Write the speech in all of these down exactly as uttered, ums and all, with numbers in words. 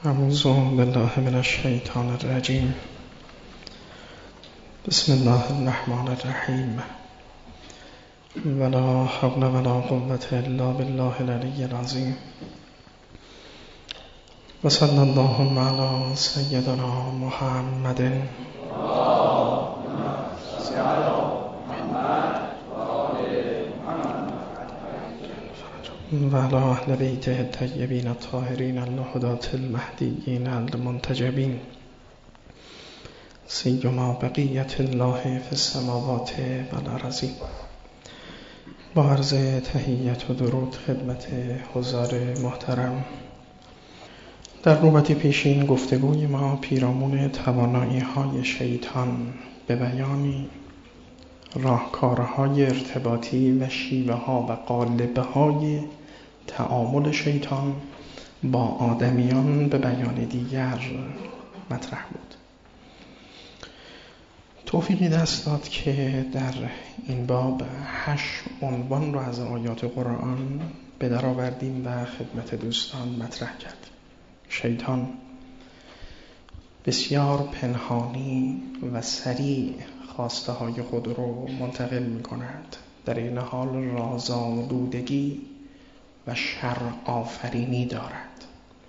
اعوذ بالله من الشیطان الرجیم. بسم الله الرحمن الرحیم. ولا حول ولا قوة الا بالله العلی العظیم. و صلی اللهم علی سیدنا محمد و علی اهل بیته الطیبین الطاهرین الهداة المهدیین المنتجبین سیما بقیة الله فی السماوات و الارضین. با عرض تحیت و درود خدمت حضار محترم، در نوبت پیشین گفتگوی ما پیرامون توانایی های شیطان به بیانی راهکارهای ارتباطی و شیوه ها و قالب های تعامل شیطان با آدمیان به بیان دیگر مطرح بود. توفیقی دست داد که در این باب هشت عنوان رو از آیات قرآن به در آوردیم و خدمت دوستان مطرح کرد. شیطان بسیار پنهانی و سریع خواسته های خود رو منتقل می کند. در این حال رازآلودگی و شر آفرینی دارد.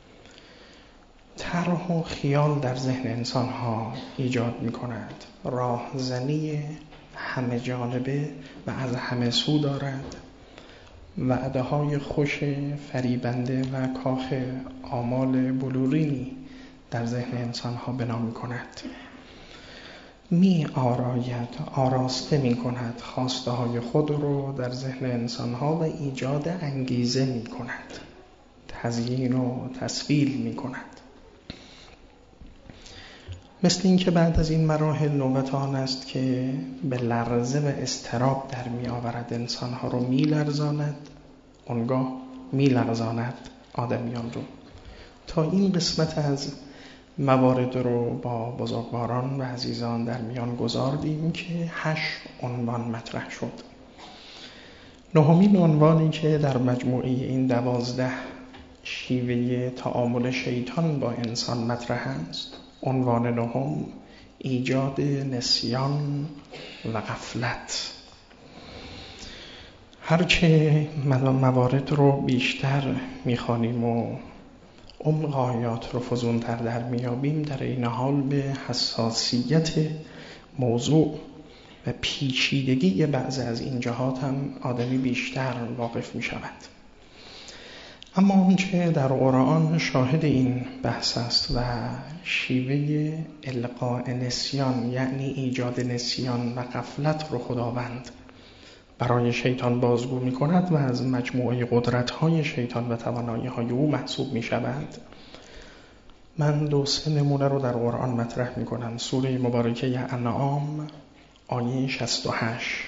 طرح و خیال در ذهن انسان ها ایجاد می کند. راهزنی همه جانبه و از همه سو دارد. وعده های خوش فریبنده و کاخ آمال بلورینی در ذهن انسان ها بنا می کند. می آراید، آراسته می کند خواسته های خود رو در ذهن انسان ها و ایجاد انگیزه می کند. تزیین و تسویل می کند. مثل این که بعد از این مراحل نوبت آن است که به لرزه و اضطراب در می آورد، انسان ها رو می لرزاند، اونگاه می لرزاند آدمیان رو. تا این قسمت از موارد رو با بزرگواران و عزیزان در میان گذاردیم که هشت عنوان مطرح شد. نهمین عنوانی که در مجموعه این دوازده شیوه تعامل شیطان با انسان مطرح است، عنوان نهم ایجاد نسیان و غفلت. هرچه موارد رو بیشتر میخوانیم و عمق آیات رو فزونتر در میابیم، در این حال به حساسیت موضوع و پیچیدگی بعضی از این جهات هم آدمی بیشتر واقف می شود. اما آنچه در قرآن شاهد این بحث است و شیوه القاء نسیان، یعنی ایجاد نسیان و غفلت رو خداوند برای شیطان بازگو می کند و از مجموعه قدرت‌های شیطان و توانایی‌های او محسوب می شود. من دو سه نمونه رو در قرآن مطرح می کنم. سوره مبارکه انعام آیه شصت و هشت.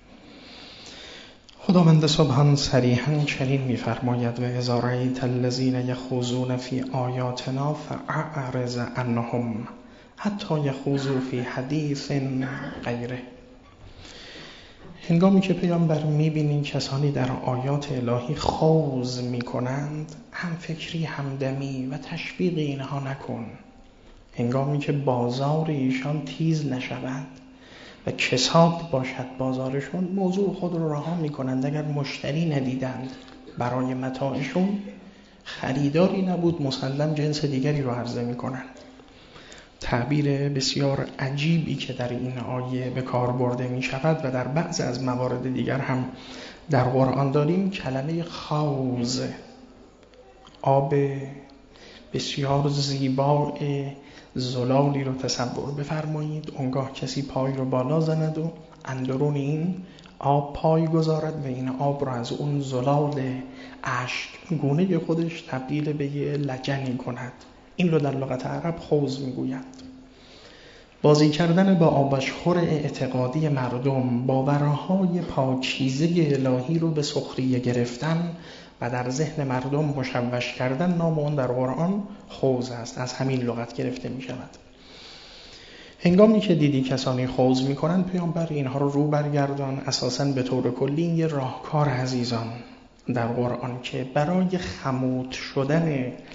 خداوند سبحان صریحاً چنین می فرماید: و اذا رأیت الذین یخوضون فی آیاتنا فاعرض عنهم حتی یخوضوا فی حدیث غیره. هنگامی که پیامبر می‌بینی کسانی در آیات الهی خوض می‌کنند، هم فکری هم دمی و تشویق اینها نکن. هنگامی که بازار ایشان تیز نشود و کساد باشد بازارشون، موضوع خود رو رها می‌کنند. اگر مشتری ندیدند برای متاعشون، خریداری نبود، مسلم جنس دیگری رو عرضه می‌کنند. تعبیر بسیار عجیبی که در این آیه به کار برده می شود و در بعض از موارد دیگر هم در قرآن داریم، کلمه خوض. آب بسیار زیبا زلالی رو تصور بفرمایید. اونگاه کسی پای رو بالا زند و اندرون این آب پای گذارد و این آب رو از اون زلال اشک گونه خودش تبدیل به یه لجنی کند. این رو در لغت عرب خوض میگویند. بازی کردن با آبشخور اعتقادی مردم، باورهای پاکیزه الهی رو به سخریه گرفتن و در ذهن مردم مشوش کردن، نام اون در قرآن خوض است. از همین لغت گرفته می شود. هنگامی که دیدی کسانی خوض می کنند، پیامبر اینها رو رو برگردان. اساساً به طور کلی یه راهکار عزیزان در قرآن که برای خمود شدن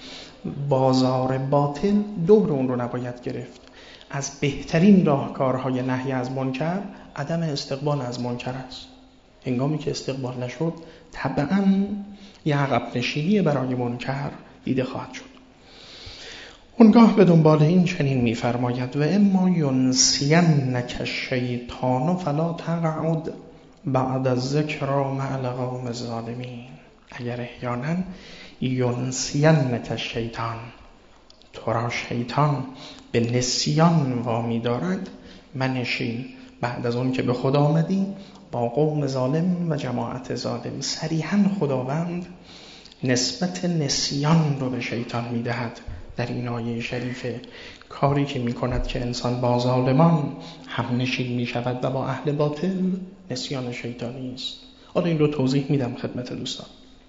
بازار باطل دور اون رو نباید گرفت. از بهترین راهکارهای نهی از منکر عدم استقبال از منکر است. هنگامی که استقبال نشد طبعاً یه عقب نشینی برای منکر دیده خواهد شد. اونگاه به دنبال این چنین می‌فرماید و اما ینسینک الشیطان فلا تقعد بعد الذکر مع القوم الظالمین. اگر احیانا ینسینک الشیطان، تو را شیطان به نسیان وامی دارد، منشین بعد از اون که به خدا آمدی با قوم ظالم و جماعت ظالم. صریحاً خداوند نسبت نسیان رو به شیطان میدهد در این آیه شریفه. کاری که میکند که انسان با ظالمان هم نشین میشود و با اهل باطل نسیان شیطانی است. حالا این رو توضیح میدم خدمت دوستان.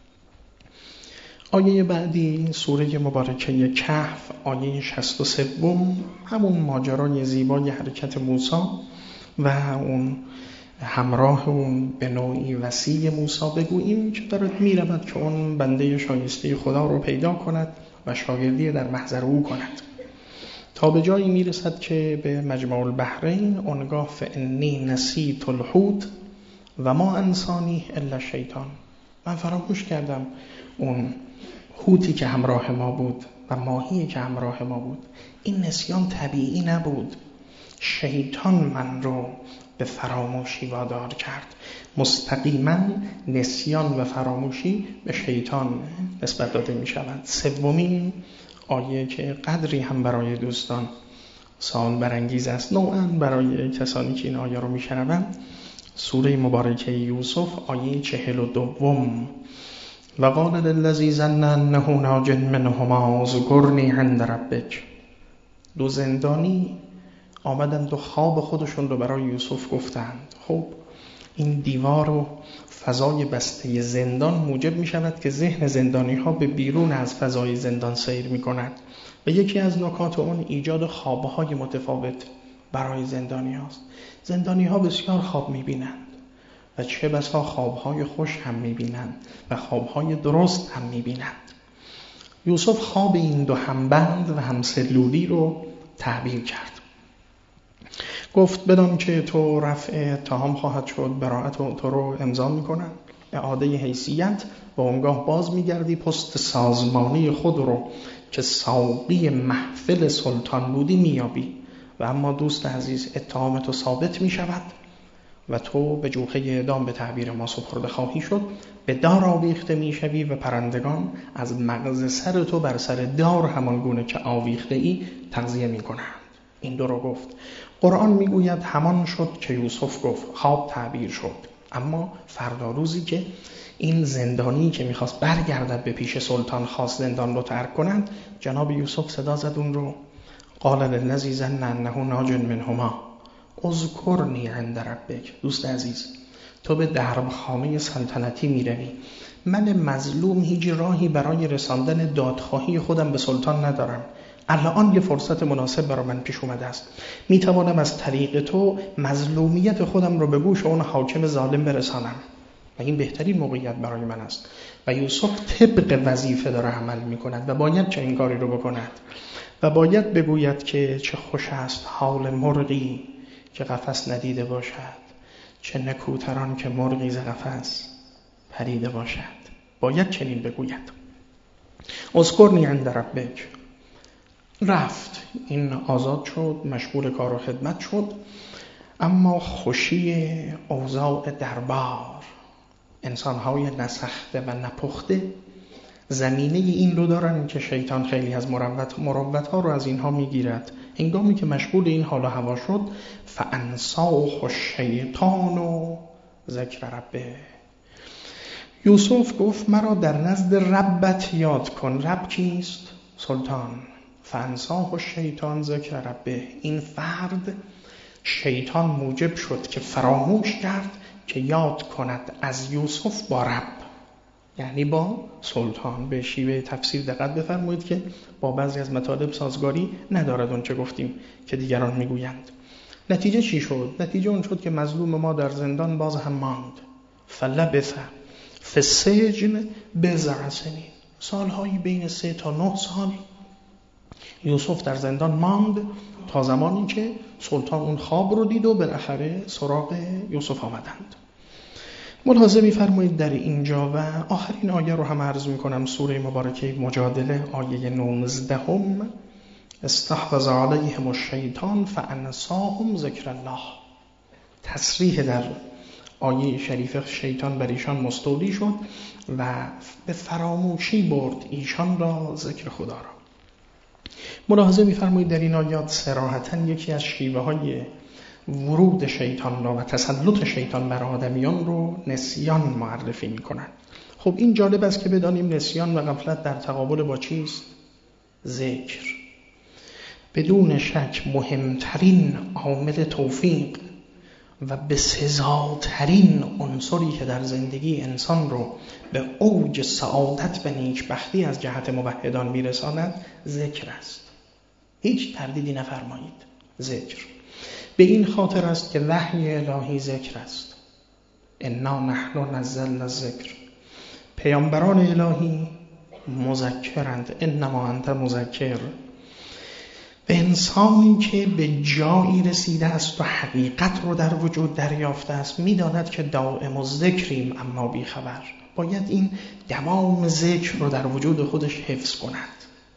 آیه بعدی سوره مبارکه کهف، آیه شصت و سه، همون ماجرای زیبای حرکت موسی و اون همراه اون به نوعی وصی موسی بگوییم که دارد میرود که اون بنده شایسته خدا رو پیدا کند و شاگردی در محضر او کند، تا به جایی میرسد که به مجمع البحرین اونگاه فانی نسیت الحوت و ما انسانی الا شیطان. من فراموش کردم اون حوتی که همراه ما بود و ماهی که همراه ما بود. این نسیان طبیعی نبود، شیطان من رو به فراموشی وادار کرد. مستقیما نسیان و فراموشی به شیطان نسبت داده می شود. سومین آیه که قدری هم برای دوستان سوال برانگیز است، نوعاً برای کسانی که این آیه رو می شنوند، سوره مبارکه یوسف آیه چهل و دوم، و قال للذی ظن انه ناج منهما اذکرنی عند ربک. دو زندانی آمدند و خواب خودشون رو برای یوسف گفتند. خب این دیوار و فضای بسته زندان موجب می شود که ذهن زندانی ها به بیرون از فضای زندان سیر می کند و یکی از نکات اون ایجاد خوابهای متفاوت برای زندانی هاست. زندانی ها بسیار خواب می بینند و چه بسا خوابهای خوش هم می بینند و خوابهای درست هم می بینند. یوسف خواب این دو همبند و همسلولی رو تعبیر کرد. گفت بدان که تو رفع اتهام خواهد شد، براءت تو رو امضا میکنن، اعاده حیثیت، و اونگاه باز میگردی پست سازمانی خود رو که ساقی محفل سلطان بودی میابی، و اما دوست عزیز اتهام تو ثابت میشود و تو به جوخه اعدام به تعبیر ما سپرده خواهی شد، به دار آویخته میشوی و پرندگان از مغز سر تو بر سر دار همان گونه که آویخته ای تغذیه میکنند. این دو رو گفت. قرآن میگوید همان شد که یوسف گفت، خواب تعبیر شد. اما فردا روزی که این زندانی که میخواست برگردد به پیش سلطان، خواست زندان رو ترک کنند، جناب یوسف صدا زد اون رو، قال للذی ظن انه ناج منهما اذکرنی عند ربک. دوست عزیز، تو به درب خانه سلطنتی میروی، من مظلوم هیچ راهی برای رساندن دادخواهی خودم به سلطان ندارم. الان یه فرصت مناسب برای من پیش اومده است، میتوانم از طریق تو مظلومیت خودم رو به گوش اون حاکم ظالم برسانم و این بهترین موقعیت برای من است. و یوسف طبق وظیفه داره عمل میکند و باید چه این کاری رو بکند و باید بگوید که چه خوش است حال مرغی که قفس ندیده باشد، چه نکوتران که مرغی ز قفس پریده باشد. باید چنین بگوید. اذکرنی عند ربک. رفت، این آزاد شد، مشغول کار و خدمت شد. اما خوشی اوضاع دربار، انسان‌های نسخته و نپخته زمینه این رو دارن که شیطان خیلی از مروت مروت‌ها رو از اینها میگیرد. هنگامی که مشغول این حال و هوا شد، فانساه الشیطان و ذکر ربه. یوسف گفت مرا در نزد ربت یاد کن. رب کیست؟ سلطان. فانساه الشیطان ذکر ربه. این فرد شیطان موجب شد که فراموش کرد که یاد کند از یوسف با رب، یعنی با سلطان. به شیوه تفسیر دقت بفرمایید که با بعضی از مطالب سازگاری ندارد اون چه گفتیم که دیگران میگویند. نتیجه چی شد؟ نتیجه اون شد که مظلوم ما در زندان باز هم ماند. فلبث فی السجن بضع سنین. سالهایی بین سه تا نه سال یوسف در زندان ماند تا زمانی که سلطان اون خواب رو دید و بالاخره سراغ یوسف آمدند. ملاحظه می‌فرمایید در اینجا و آخرین آیه رو هم عرض می‌کنم، سوره مبارکه مجادله آیه نوزده هم، استحوذ علیهم الشیطان فانساهم ذکر الله. تصریح در آیه شریف شیطان بر ایشان مستولی شد و به فراموشی برد ایشان را ذکر خدا را. ملاحظه می‌فرمایید در این آیات صراحتاً یکی از شیوه‌های ورود شیطان را و تسلط شیطان بر آدمیان رو نسیان معرفی می‌کنند. خب این جالب است که بدانیم نسیان و غفلت در تقابل با چیست؟ ذکر. بدون شک مهمترین عامل توفیق و به سزاترین عنصری که در زندگی انسان رو به اوج سعادت و نیکبختی از جهت موحدان میرساند ذکر است. هیچ تردیدی نفرمایید، ذکر. به این خاطر است که وحی الهی ذکر است. انا نحن نزلنا الذکر. پیامبران الهی مذکرند، انما انت مذکر. به انسانی که به جایی رسیده است و حقیقت رو در وجود دریافته است میداند که دائم الذکریم اما بی خبر. باید این دوام ذکر رو در وجود خودش حفظ کند.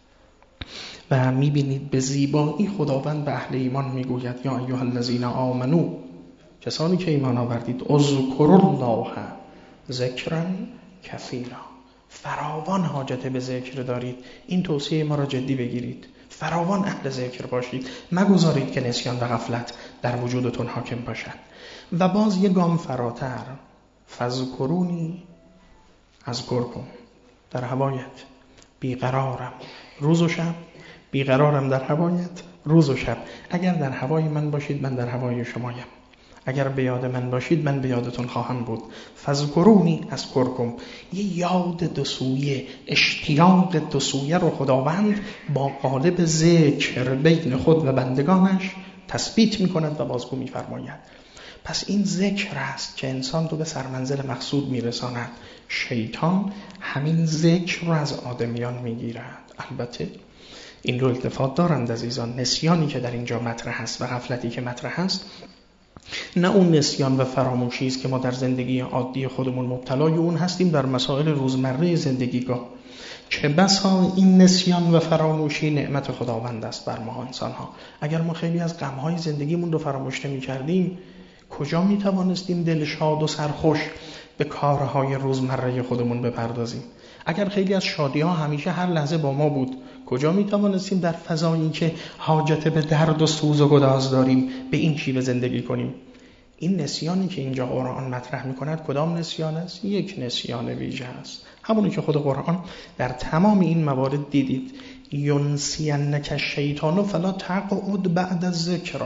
و میبینید به زیبایی خداوند به اهل ایمان میگوید یا ایها الذین آمنو، کسانی که ایمان آوردید، اذکروا الله ذکرا کثیرا. فراوان حاجت به ذکر دارید. این توصیه ما را جدی بگیرید. فراوان اهل ذکر باشید. مگذارید که نسیان و غفلت در وجودتون حاکم باشد. و باز یک گام فراتر، فذکرونی اذکرکم. در هوایت بیقرارم روز و شب، بیقرارم در هوایت روز و شب. اگر در هوای من باشید من در هوای شمایم. اگر به یاد من باشید من به یادتون خواهم بود. فذکرونی اذکرکم. یه یاد دو سویه، اشتیاق دو سویه رو خداوند با قالب ذکر بین خود و بندگانش تثبیت می‌کند و بازگو می‌فرماید. پس این ذکر است که انسان رو به سرمنزل مقصود می‌رساند. شیطان همین ذکر رو از آدمیان می‌گیرد. البته این رو التفات دارند عزیزان، نسیانی که در اینجا مطرح است و غفلتی که مطرح است نه اون نسیان و فراموشی است که ما در زندگی عادی خودمون مبتلای اون هستیم در مسائل روزمره زندگیگاه. چه بسا این نسیان و فراموشی نعمت خداوند است بر ما انسان‌ها. اگر ما خیلی از غم‌های زندگیمون رو فراموش نمی‌کردیم، کجا می‌توانستیم دل شاد و سرخوش به کارهای روزمره خودمون بپردازیم؟ اگر خیلی از شادی‌ها همیشه هر لحظه با ما بود، کجا می‌توانستیم در فضایی که حاجت به درد و سوز و گداز داریم به این شیوه زندگی کنیم؟ این نسیانی که اینجا قرآن مطرح می‌کند کدام نسیان است؟ یک نسیان ویژه است، همونی که خود قرآن در تمام این موارد دیدید. ینسینک الشیطان فلا تقعد بعد الذکر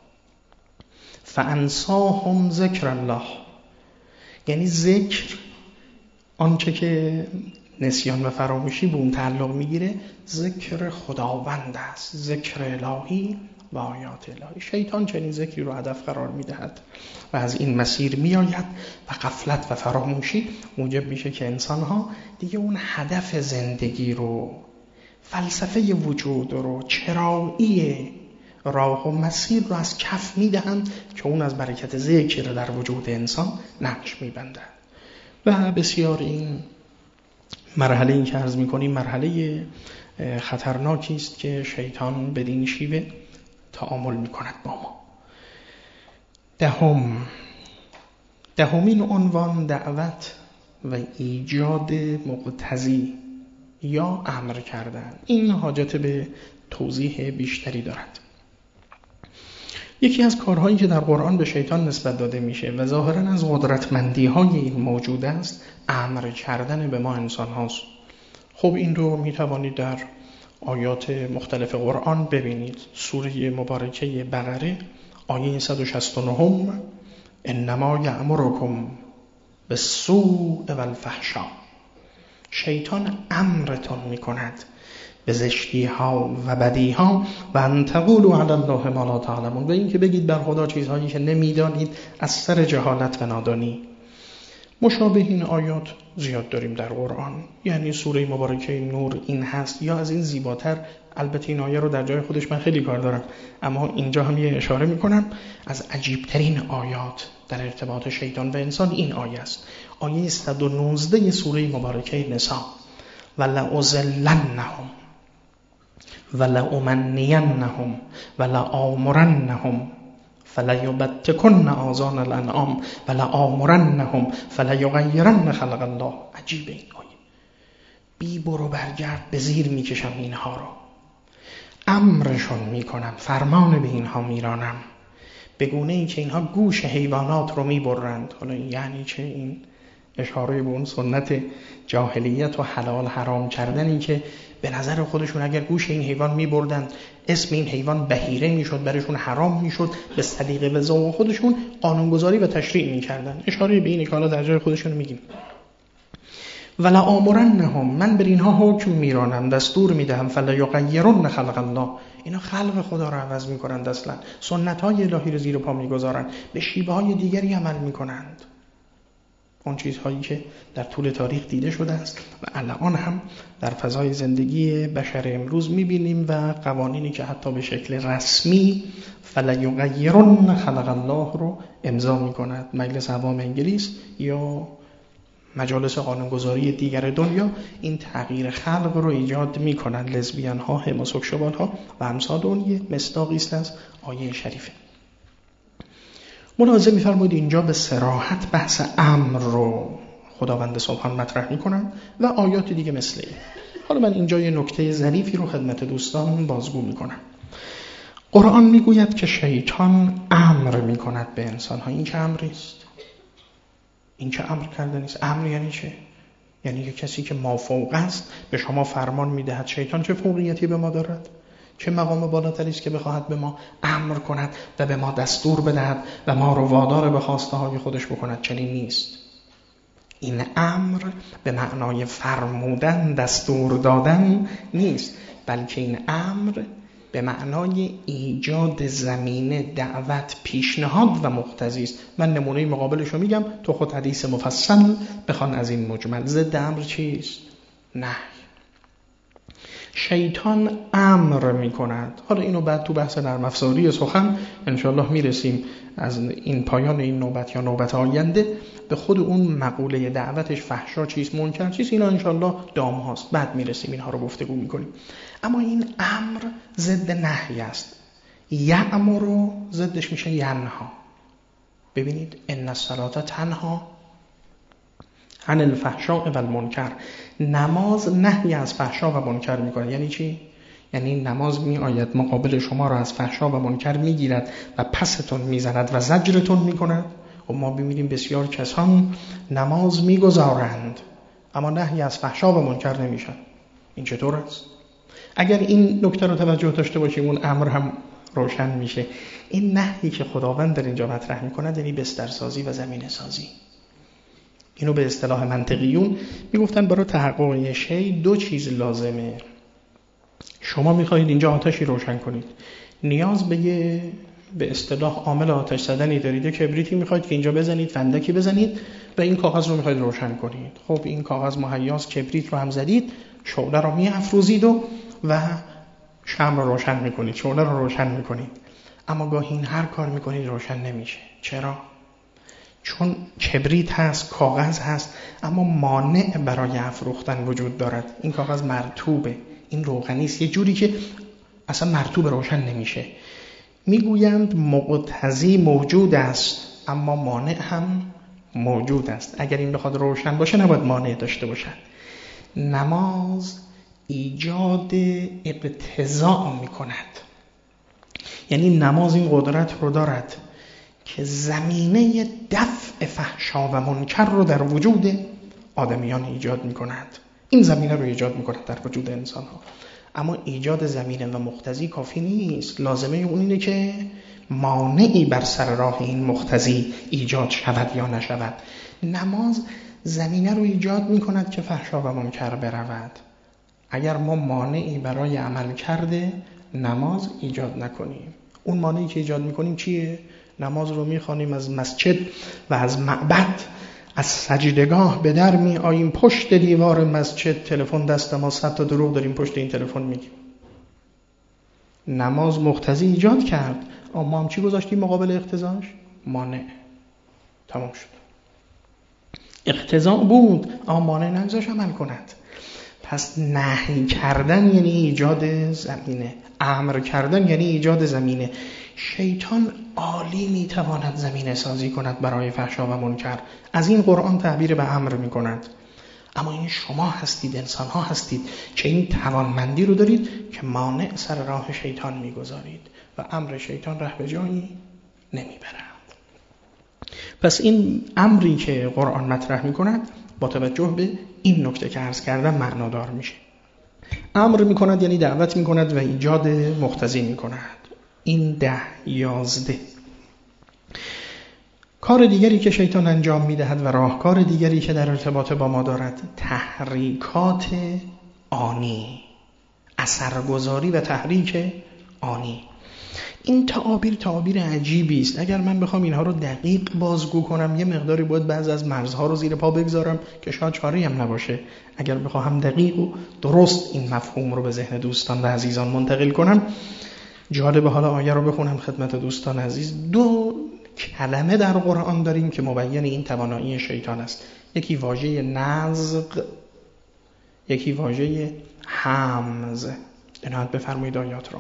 فانساهم ذکر الله. یعنی ذکر، آنچه که نسیان و فراموشی به اون تعلق میگیره، ذکر خداوند است، ذکر الهی و آیات الهی. شیطان چنین ذکری رو هدف قرار میدهد و از این مسیر میآید و غفلت و فراموشی موجب میشه که انسانها دیگه اون هدف زندگی رو، فلسفه وجود رو، چرایی راه و مسیر رو از کف میدهند که اون از برکت ذکر در وجود انسان نقش میبندد. و بسیار این مرحله این که عرض میکنیم مرحله خطرناکی است که شیطان بدین شیوه تعامل میکند با ما. دهم دهمین عنوان دعوت و ایجاد مقتضی یا امر کردن. این حاجت به توضیح بیشتری دارد. یکی از کارهایی که در قرآن به شیطان نسبت داده میشه و ظاهراً از قدرتمندی های این موجود است، امر کردن به ما انسان هاست. خب این رو میتوانید در آیات مختلف قرآن ببینید. سوره مبارکه بقره آیه صد و شصت و نه، انما یأمرکم بالسوء والفحشاء. شیطان امرتون میکند به زشتی ها و بدی ها و ان تقولوا علی الله ما لا تعلمون، و این که بگید بر خدا چیزهایی که نمیدانید از سر جهالت و نادانی. مشابه این آیات زیاد داریم در قرآن، یعنی سوره مبارکه نور این هست یا از این زیباتر. البته این آیه رو در جای خودش من خیلی کار دارم، اما اینجا هم یه اشاره میکنم. از عجیبترین آیات در ارتباط شیطان و انسان این آیه است، آیه صد و نوزده سوره مبارکه نساء. ولأضلنهم ولأمنینهم ولآمرنهم فلیبتکن آذان الانعام ولآمرنهم فلیغیرن خلق الله. عجیب این آیه، بی برو برگرد به زیر میکشم اینها رو، امرشون میکنم، فرمان به اینها میرانم، به گونه ای که اینها گوش حیوانات رو میبرند. حالا یعنی چه؟ این اشاره به اون سنت جاهلیت و حلال حرام کردنی که به نظر خودشون اگر گوش این حیوان میبردند اسم این حیوان بهیره میشد، برشون حرام میشد، به صدیقه و ذوق خودشون قانونگذاری و تشریع میکردن. اشاره به اینه که حالا در جای خودشون میگیم. ولا آمرنهم، من بر اینها حکم میرانم، دستور میدهم، فلا یغیرن خلق الله، اینا خلق خدا رو عوض میکنند، اصلا سنت های الهی رو زیر پا میگذارند، به شیوه های دیگری عمل میکنند، اون چیزهایی که در طول تاریخ دیده شده است و الان هم در فضای زندگی بشر امروز میبینیم و قوانینی که حتی به شکل رسمی فلا یغیرن خلق الله رو امضا میکند مجلس عوام انگلیس یا مجالس قانونگذاری دیگر دنیا، این تغییر خلق رو ایجاد میکنند. لزبیان ها، هموسکشوال ها و امثال اون یه مصداقی است از آیه شریفه. ملاحظه می‌فرمایید اینجا به صراحت بحث امر رو خداوند سبحان مطرح می‌کنن و آیات دیگه مثل این. حالا من اینجا یه نکته ظریفی رو خدمت دوستان بازگو می‌کنم. قرآن میگوید که شیطان امر می‌کند به انسان‌ها. این چه امری است؟ این چه امر کردنی است؟ امر یعنی چه؟ یعنی یک کسی که مافوق است به شما فرمان می‌دهد. شیطان چه فوقیتی به ما دارد؟ چه مقام بالاتری است که بخواهد به ما امر کند و به ما دستور بدهد و ما رو وادار به خواسته های خودش بکند؟ چنین نیست. این امر به معنای فرمودن، دستور دادن نیست، بلکه این امر به معنای ایجاد زمینه، دعوت، پیشنهاد و مقتضی است. من نمونه مقابلش رو میگم، تو خود حدیث مفصل بخوان از این مجمل. ضد امر چیست؟ نهی. شیطان امر می کند. حالا اینو بعد تو بحث نرم افزاری سخن انشالله میرسیم، از این پایان این نوبت یا نوبت آینده به خود اون مقوله دعوتش، فحشا چیست، منکر چیست، اینا انشالله دام هاست، بعد میرسیم اینها رو گفتگو میکنیم. اما این امر ضد نهی است. یأمر ضدش میشه ینها. ببینید ان الصلاة تنها عن الفحشاء و المنکر. نماز نهی از فحشا و منکر میکنه. یعنی چی؟ یعنی نماز می آید مقابل شما را از فحشا و منکر میگیرد و پستون میزند و زجرتون میکند. و ما ببینیم بسیار کسان نماز میگذارند اما نهی از فحشا و منکر نمیشن. این چطور است؟ اگر این نکته رو توجه داشته باشیم اون امر هم روشن میشه. این نهی که خداوند در اینجا مطرح میکند یعنی بسترسازی و زمینه سازی. اینو به اصطلاح منطقیون میگفتن برای تحقق یه شی دو چیز لازمه. شما میخواهید اینجا آتشی روشن کنید، نیاز به یه به اصطلاح عامل آتش زدنی دارید، کبریتی میخواید که اینجا بزنید، فندکی بزنید و این کاغذ رو میخواید روشن کنید. خب این کاغذ مهیاس، کبریت رو هم زدید، شعله رو میافروزید و و شمع رو روشن میکنید، شعله رو روشن میکنید. اما گاهی این هر کار میکنید روشن نمیشه. چرا؟ چون کبریت هست، کاغذ هست، اما مانع برای افروختن وجود دارد. این کاغذ مرطوبه، این روغنی است، یه جوری که اصلا مرطوب روشن نمیشه. میگویند مقتضی موجود است اما مانع هم موجود است. اگر این بخواد روشن باشه نباید مانع داشته باشد. نماز ایجاد اقتضاء میکند، یعنی نماز این قدرت رو دارد که زمینه دفع فحشا و منکر رو در وجود آدمیان ایجاد میکند. این زمینه رو ایجاد میکند در وجود انسان ها. اما ایجاد زمینه و مقتضی کافی نیست. لازمه اون اینه که مانعی بر سر راه این مقتضی ایجاد شود یا نشود. نماز زمینه رو ایجاد میکند که فحشا و منکر برود. اگر ما مانعی برای عمل کرده نماز ایجاد نکنیم، اون مانعی که ایجاد میکنیم چیه؟ نماز رو میخوانیم از مسجد و از معبد، از سجدگاه به در می آییم، پشت دیوار مسجد تلفن دست ما، صد تا دروغ داریم پشت این تلفن میگیم. نماز مقتضی ایجاد کرد، اما ما هم چی گذاشتیم مقابل اقتضاش؟ مانع. تمام شد. اقتضا بود اما مانع نگذاشت عمل کند. پس نهی کردن یعنی ایجاد زمینه، امر کردن یعنی ایجاد زمینه. شیطان عالی میتواند زمینه سازی کند برای فحشا و منکر. از این قرآن تعبیر به امر میکند. اما این شما هستید، انسان ها هستید که این توانمندی رو دارید که مانع سر راه شیطان میگذارید و امر شیطان ره به جایی نمیبرد. پس این امری که قرآن مطرح میکند با توجه به این نکته که عرض کردم معنادار میشه. امر میکند یعنی دعوت میکند و ایجاد مقتضی میکند. این ده یازده. کار دیگری که شیطان انجام میدهد و راهکار دیگری که در ارتباط با ما دارد، تحریکات آنی، اثرگذاری و تحریک آنی. این تعابیر تعابیر عجیبی است. اگر من بخوام اینها رو دقیق بازگو کنم یه مقداری باید بعض از مرزها رو زیر پا بگذارم که شاید چاره‌ای هم نباشه. اگر بخوام دقیق و درست این مفهوم رو به ذهن دوستان و عزیزان منتقل کنم، جالب حالا آیه رو بخونم خدمت دوستان عزیز. دو کلمه در قرآن داریم که مبین این توانایی شیطان است. یکی واژه نزغ، یکی واژه همز. عنایت بفرمایید آیات رو.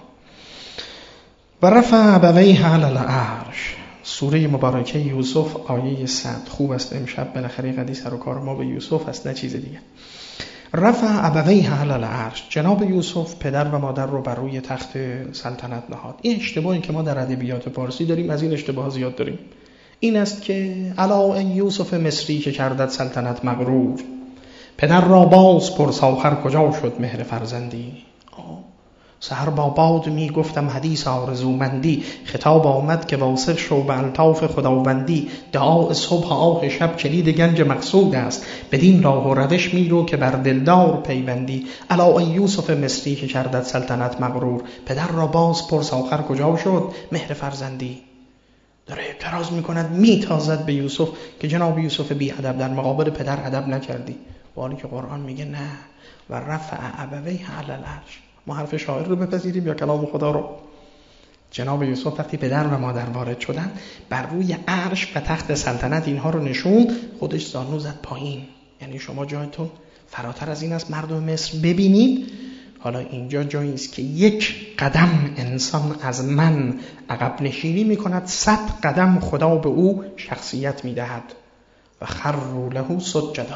و رفع ابویه علی العرش، سوره مبارکه یوسف آیه صد. خوب است امشب بالاخره قضیه سر و کار ما به یوسف است نه چیز دیگه. رفع ابویه علی العرش، جناب یوسف پدر و مادر رو بر روی تخت سلطنت نهاد. این اشتباهی که ما در ادبیات فارسی داریم، از این اشتباه زیاد داریم. این است که الا ای یوسف مصری که کردت سلطنت مغرور، پدر را باز پرس آخر کجا شد مهر فرزندی. سحر با باد می گفتم حدیث آرزومندی، خطاب آمد که واثق شو به الطاف خداوندی. دعا صبح آه شب کلید گنج مقصود است، بدین راه و روش می رو که بر دلدار پیوندی. الا ای یوسف مصری که کردت سلطنت مغرور، پدر را باز پرس آخر کجا شد مهر فرزندی. داره اعتراض می کند، می تازد به یوسف که جناب یوسف بی ادب در مقابل پدر ادب نکردی. حالی که قرآن میگه نه. و رفع ابویه علی العرش. ما حرف شاعر رو بپذیریم یا کلام خدا رو؟ جناب یوسف وقتی پدر و مادر وارد شدن بر روی عرش و تخت سلطنت اینها رو نشوند، خودش زانو زد پایین. یعنی شما جایتون فراتر از این است مردم مصر ببینید. حالا اینجا جایی است که یک قدم انسان از من عقب نشینی میکند، صد قدم خدا به او شخصیت میدهد. و خروا له سجدا.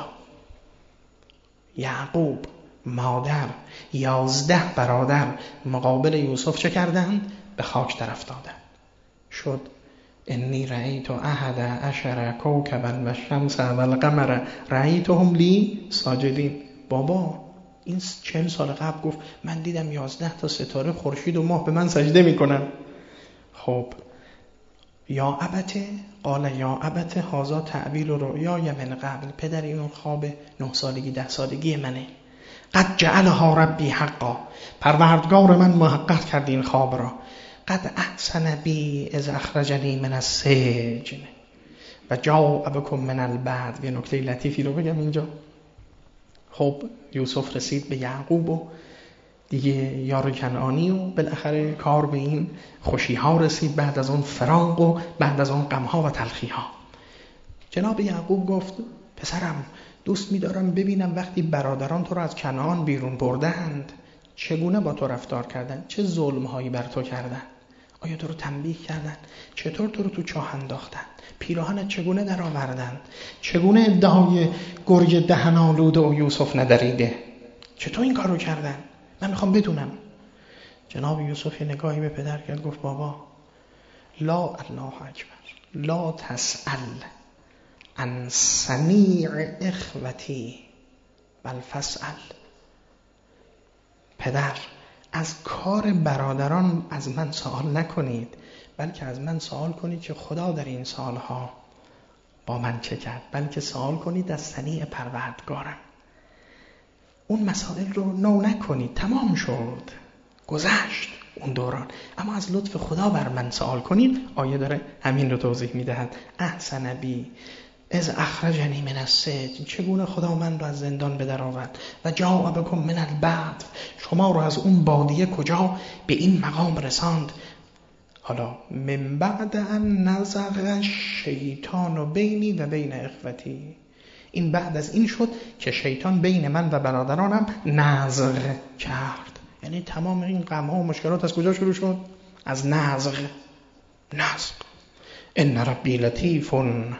یعقوب، مادر، یازده برادر مقابل یوسف چه کردند؟ به خاک در افتادند. شد انی رأیت احد عشر کوکبا و الشمس و القمر رأیتهم لی ساجدین. بابا این چهل سال قبل گفت من دیدم یازده تا ستاره، خورشید و ماه به من سجده میکنن. خب یا ابته قال یا ابته هذا تعبیر رؤیای من قبل، پدر این خواب نه سالگی ده سالگی منه. قد جعلها ربی حقا، پروردگار من محقق کرد این خواب را. قد احسن بی اذ اخرجنی من السجن و جاء بكم من البعد. یه نکته لطیفی رو بگم اینجا. خب یوسف رسید به یعقوب و دیگه یار کنعانی و بالاخره کار به این خوشی ها رسید بعد از اون فراق و بعد از اون غم ها و تلخی ها. جناب یعقوب گفت پسرم دوست می‌دارم ببینم وقتی برادران تو رو از کنعان بیرون بردند چگونه با تو رفتار کردند، چه ظلم‌هایی بر تو کردند، آیا تو رو تنبیه کردند، چطور تو رو تو چاه انداختند، پیراهنت چگونه در آوردند، چگونه ادعای گرگ دهن آلوده و یوسف ندریده، چطور این کارو کردند؟ من میخوام بدونم. جناب یوسف یه نگاهی به پدر کرد، گفت بابا لا الله اکبر لا تسأل عن صنیع اخوتی بل فاسأل. پدر از کار برادران از من سوال نکنید، بلکه از من سوال کنید که خدا در این سالها با من چه کرد، بلکه سوال کنید از صنیع پروردگارم. اون مسائل رو نو نکنید، تمام شد، گذشت اون دوران، اما از لطف خدا بر من سوال کنید. آیه داره همین رو توضیح میدهد. احسن بی از اخرجنی من السجن، چگونه خدا من رو از زندان به در آورد، و جاء بکم من البدو، شما رو از اون بادیه کجا به این مقام رساند. حالا من بعد ان نزغ الشیطان بینی و بین اخوتی، این بعد از این شد که شیطان بین من و برادرانم نزغ کرد. یعنی تمام این غم ها و مشکلات از کجا شروع شد؟ از نزغ. نزغ ان ربی لطیف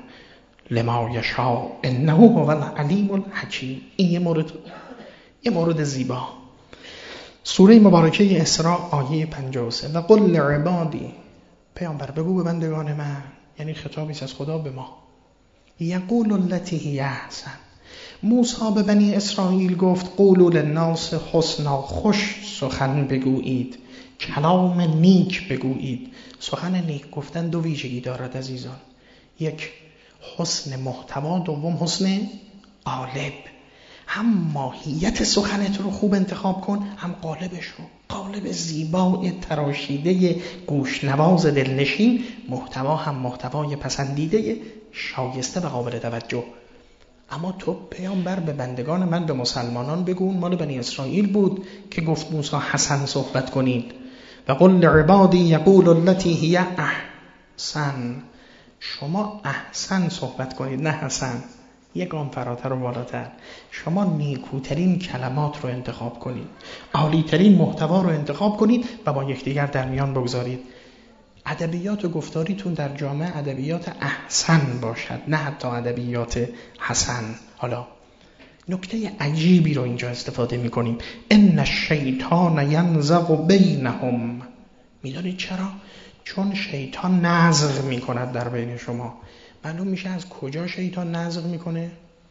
لما یشاء انه هو العلیم الحکیم. این یه مورد یه مورد زیبا. سوره مبارکه اسراء آیه پنجاه و سه، و قل لعبادی، پیامبر بگو به بندگان من، یعنی خطابی از خدا به ما، یقول التی هی احسن. موسی به بنی اسرائیل گفت قولوا للناس حسنا، خوش سخن بگویید، کلام نیک بگویید. سخن نیک گفتن دو ویژگی دارد عزیزان، یک حسن محتوا، دوم حسن قالب. هم ماهیت سخنت رو خوب انتخاب کن، هم قالبش رو، قالب زیبای تراشیده گوشنواز دلنشین، محتوا هم محتوای پسندیده شایسته و قابل توجه. اما تو پیامبر به بندگان من، به مسلمانان بگو، مال بنی اسرائیل بود که گفت موسی حسن صحبت کنید. و قل لعبادی یقول التی هی احسن، شما احسن صحبت کنید، نه حسن، یک گام فراتر و بالاتر. شما نیکوترین کلمات رو انتخاب کنید، عالیترین محتوا رو انتخاب کنید و با یکدیگر در میان بگذارید. ادبیات و گفتاریتون در جامعه ادبیات احسن باشد، نه حتی ادبیات حسن. حالا نکته عجیبی رو اینجا استفاده می‌کنیم، ان الشیطان ینزغ بینهم. می‌دونید چرا؟ چون شیطان نزغ می‌کند در بین شما. معلوم میشه از کجا شیطان نزغ می‌کنه؟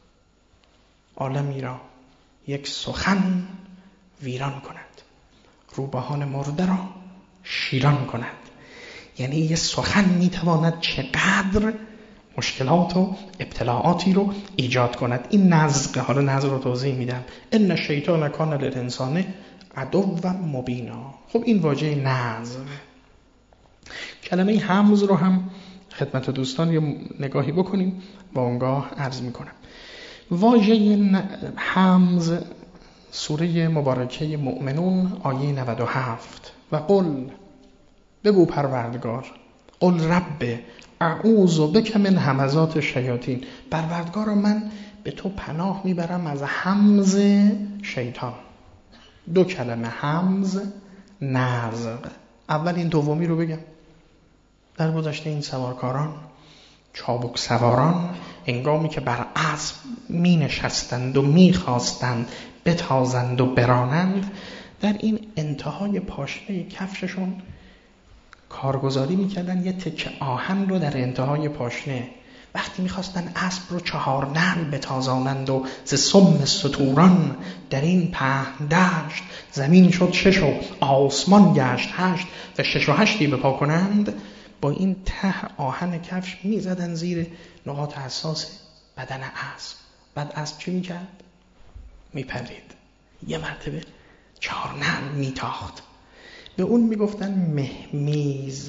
عالمی را یک سخن ویران کند، روباهان مرده را شیران کند. یعنی یه سخن میتواند چقدر مشکلات و ابتلاعاتی رو ایجاد کند. این نزغ، حالا نزغ رو توضیح میدم. ان الشیطان کان للانسان عدوا مبینا. خب این واژه نزغ، کلمه همز رو هم خدمت دوستان یه نگاهی بکنیم، با اونگاه عرض میکنم. واژه همز سوره مبارکه مؤمنون آیه نود و هفت، و قل، بگو پروردگار، قل رب اعوذ بک من همزات الشیاطین، پروردگار من به تو پناه میبرم از همز شیطان. دو کلمه، همز، نزغ. اول این دومی رو بگم. در گذشته این سوارکاران، چابک سواران، هنگامی که بر اسب می نشستند و می خواستند بتازند و برانند، در این انتهای پاشنه کفششون کارگزاری میکردن یه تکه آهن رو در انتهای پاشنه. وقتی میخواستن اسب رو چهار نعل بتازانند و ز سم ستوران در این پهن دشت زمین شد شش و آسمان گشت هشت و شش و هشتی بپا کنند، با این ته آهن کفش میزدن زیر نقاط حساس بدن اسب. بعد اسب چی میکرد؟ میپرید، یه مرتبه چهار نعل میتاخت. به اون میگفتن مهمیز.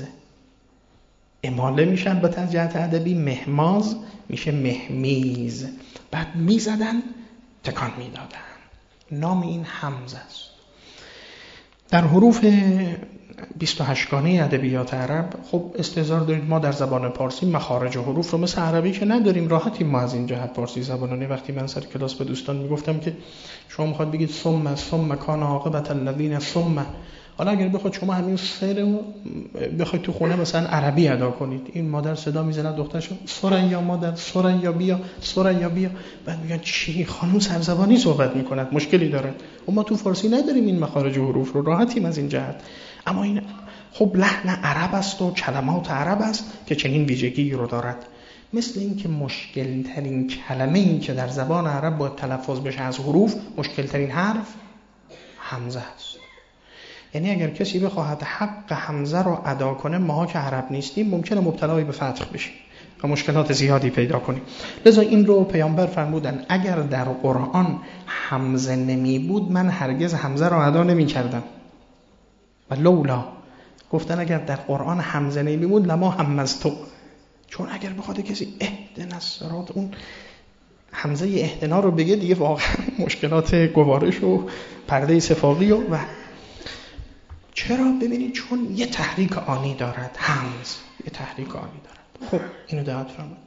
اماله میشن با جهت ادبی، مهماز میشه مهمیز. بعد میزدن، تکان میدادن. نام این همز است. در حروف بیست و هشت گانه ادبیات عرب، خب استحضار دارید ما در زبان پارسی مخارج حروف رو مثل عربی که نداریم، راحتی ما از این جهت پارسی زبانانه. وقتی من سر کلاس به دوستان میگفتم که شما میخواد بگید ثم ثم کان عاقبت الذین ثم، حالا اگر بخواد شما همین سر رو بخواید تو خونه مثلا عربی ادا کنید، این مادر صدا میزنه دخترشو سریا مادر، سریا بیا، سریا بیا، بعد میگن چی خانم سرزبانی صحبت میکند، مشکلی داره. و ما تو فارسی نداریم این مخارج حروف رو، راحتیم از این جهت. اما این خب لحن عرب است و کلمات عرب است که چنین ویژگی رو دارد. مثل این که مشکل ترین کلمه این که در زبان عرب باید تلفظ بشه از حروف، مشکل ترین حرف همزه است. یعنی اگر کسی بخواهد حق همزه رو ادا کنه، ماها که عرب نیستیم ممکنه مبتلای به فتح بشیم و مشکلات زیادی پیدا کنیم. لذا این رو پیامبر فرمودن اگر در قرآن همزه نمی بود من هرگز همزه رو ادا نمی کردم. و لولا، گفتن اگر در قرآن همزه نمی بود لما همزتو، چون اگر بخواد کسی اه اهدنا الصراط، اون همزه اهدنا رو بگه دیگه واقعا مشکلات گوارش و پرده صفاقی و, و چرا؟ ببینید چون یه تحریک آنی دارد، همز یه تحریک آنی دارد. خب اینو دقت فرمایید.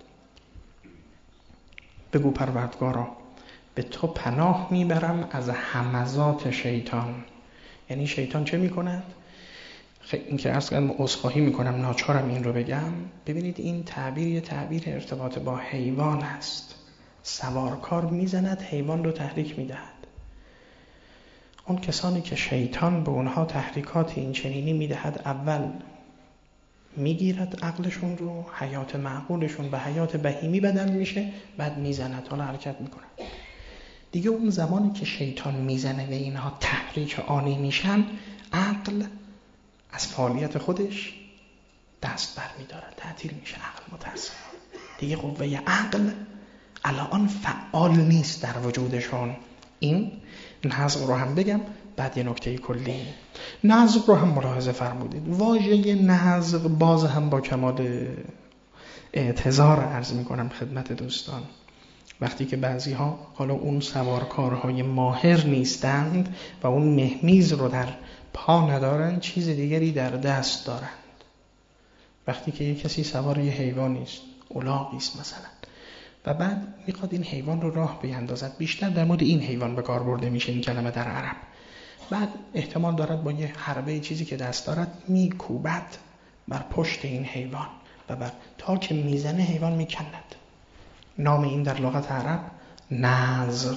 بگو پروردگارا به تو پناه میبرم از همزات شیطان. یعنی شیطان چه میکند؟ خیلی این که عرض کردم عذرخواهی میکنم ناچارم این رو بگم. ببینید این تعبیر یه تعبیر ارتباط با حیوان است. سوارکار میزند، حیوان رو تحریک میدهد. اون کسانی که شیطان به اونها تحریکات این چنینی میدهد، اول میگیرد عقلشون رو، حیات معقولشون به حیات بهیمی بدل میشه، بعد میزند، حالا حرکت میکنه. دیگه اون زمانی که شیطان میزنه و اینها تحریک آنی میشن، عقل از فعالیت خودش دست بر میدارد، تعطیل میشه عقل. متاسفانه دیگه قوه عقل الان فعال نیست در وجودشون. این نزغ رو هم بگم، بعد یه نکته کلی. نزغ رو هم ملاحظه فرمودید. واژه نزغ باز هم با کمال اعتذار عرض میکنم خدمت دوستان، وقتی که بعضی ها حالا اون سوارکارهای ماهر نیستند و اون مهمیز رو در پا ندارند، چیز دیگری در دست دارند. وقتی که یک کسی سوار یه حیوانی است، الاغی است مثلا، و بعد میخواد این حیوان رو راه بیندازد، بیشتر در مورد این حیوان به کار برده میشه این کلمه در عرب. بعد احتمال دارد با یه حربه چیزی که دست دارد میکوبد بر پشت این حیوان و بعد تا که میزنه حیوان میکند. نام این در لغت عرب نزغ.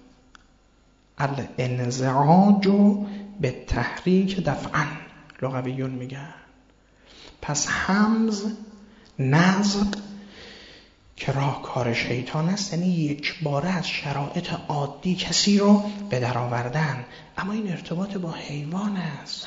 الانزعاج به تحریک دفعا لغویون میگن. پس همز، نزغ که راهکار شیطان است، یعنی یک باره از شرایط عادی کسی رو به در آوردن. اما این ارتباط با حیوان است،